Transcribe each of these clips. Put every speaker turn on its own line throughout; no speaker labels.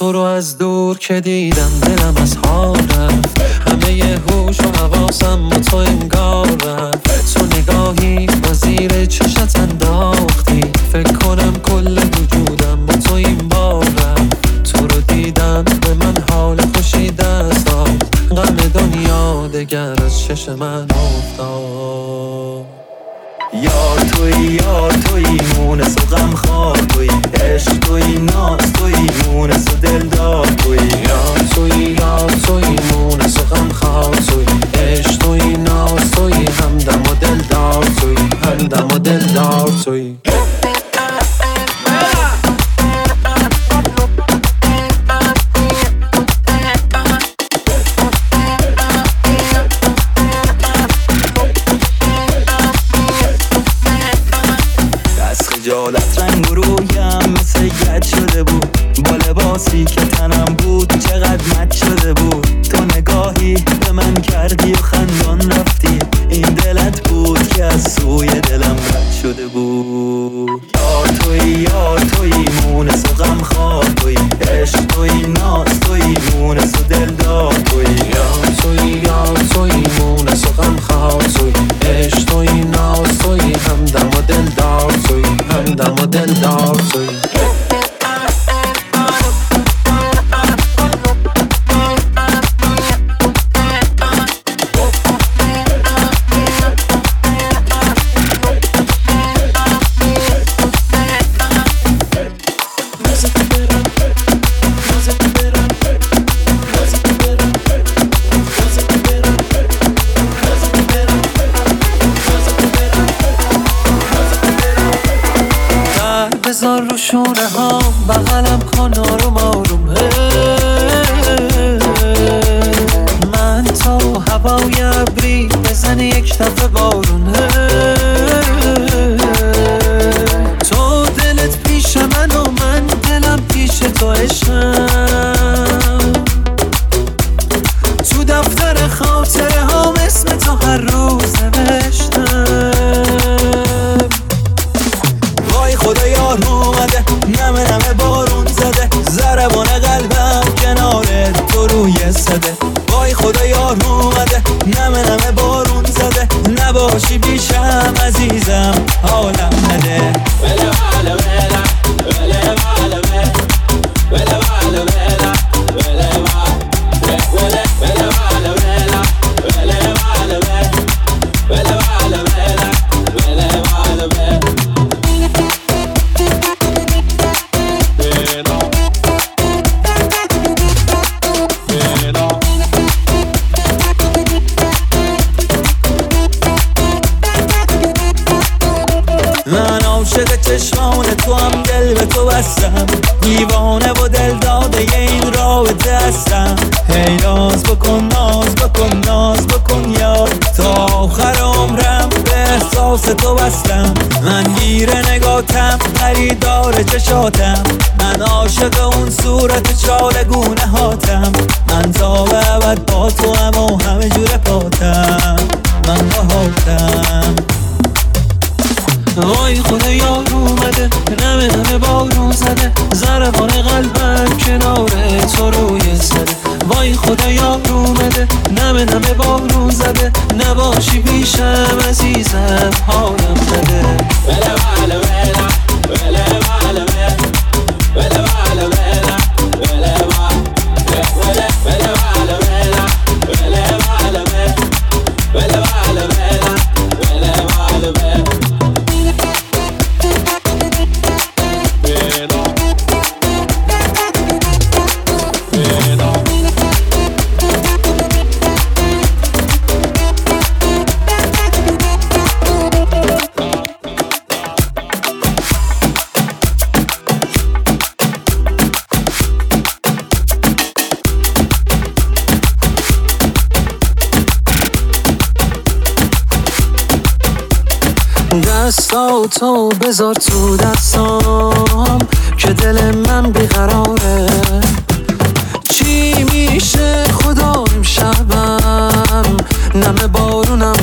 تو رو از دور که دیدم دلم از حال رفت، همه ی هوش و حواسم با تو انگار رفت. تو نگاهی و زیر چشت انداختی، فکر کنم کل وجودم با تو این بار رفت. تو رو دیدم به من حال خوشی دست داد، غم دنیا دگر از چش من افتاد.
یار توی مونس و غم خوار توی، عشق توی ناز توی مونس و دلدار توی.
یار توی مونس و غم خوار توی، عشق توی ناز توی همدم و دلدار توی، همدم و دلدار توی.
خجالت رنگ و رویم مثل گچ شده بود، با لباسی که تنم بود چقدر مچ شده بود. تو نگاهی به من کردی و خندان رفتی، این دلت بود که از سوی دلم رد شده بود. یار توی مونس و غم خوار توی، عشق توی ناز توی مونس و دلدار توی.
یار توی مونس و غم خوار توی، عشق توی ناز توی همدم و دلدار توی، همدم و دلدار توی. بذار رو شونه ها بغلم کن آروم آروم، من تا هوای ابری بزنی یک دفعه بارون. تو دلت پیش من و من دلم پیش تو عشقم، تو دفتر خاطره ها اسم تو هر روز نوشتم.
وای خدا یار اومده، نمه بارون زده، ضربان قلبم کنار تو روی صده. وای خدا یار اومده، نمه بارون زده، نباشی بیشم عزیزم حالم نده. من عاشق چشمان تو هم دل به تو بستم، دیوانه و دل داده این رابطه هستم. هی ناز بکن ناز بکن ناز بکن یار، تا آخر عمرم به احساس تو بستم. من گیر نگاتم خریدار چشاتم، من عاشق اون صورت چالگونه هاتم. من تا به ابد با تو هم و همه جور پاتم، من با هاتم.
وای خدا یار اومده، نمه بارون زده، ضربان قلبم کنار تو روی زده. وای خدا یار اومده، نمه بارون زده، نباشی بیشم عزیزم حالم نده. دستاتو بذار تو دستام که دل من بیقراره. چی میشه خدا امشبم نمه بارونم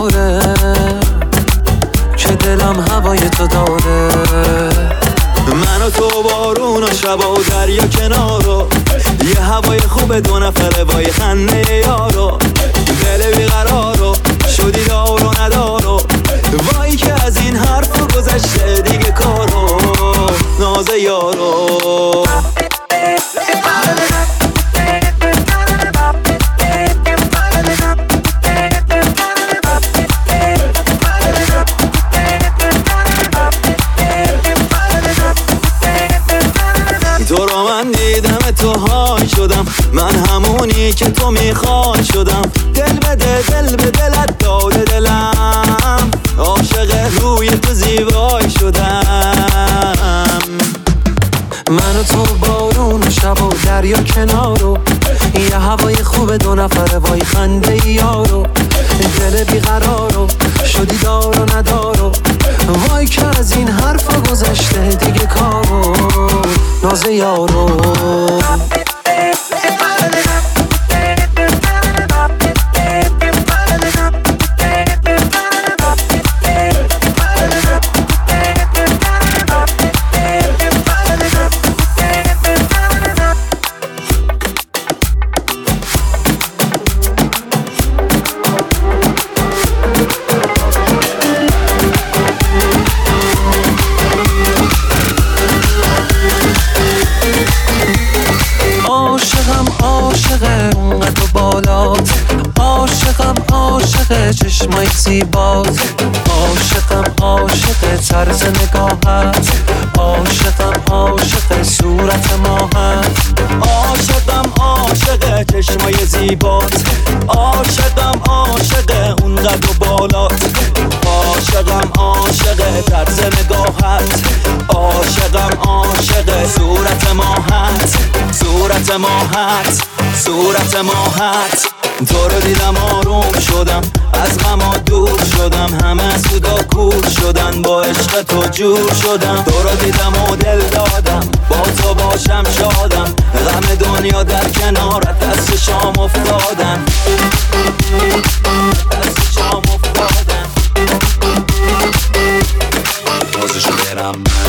بباره، که دلم هوای تو داره. من
من و تو بارون و شب و دریا کنارو، یه هوای خوب دو نفره با یه خنده یارو، دل بیقرارو شدی دار و ندارو، وای که از این حرف گذشته دیگه کارو، ناز یارو. تو رو من دیدم تو های شدم، من همونی که تو میخوای شدم، دل به دلت داده دلم، عاشق روی تو زیبای شدم.
من و تو بارون و شب و دریا کنارو، یه هوای خوب دو نفره وای خنده یارو، دل بیقرارو شدی دار و ندارو، وای که از این حرفا گذشته دیگه کارو، ناز یارو. عاشقه اونقدر بالات، عاشق چشمای زیبات، عاشق طرز نگاهت، عاشق صورت ماهت،
عاشق چشمای زیبات، عاشق اونقدر بالات، عاشق طرز نگاهت، عاشق صورت ماهت. تو رو دیدم آروم شدم، از غما دور شدم، همه سودا کور شدن، با عشق تو جور شدم. تو رو دیدم و دل دادم، با تو باشم شادم، غم دنیا در کنارت دست شام افتادن، دست شام افتادن. بازشو برم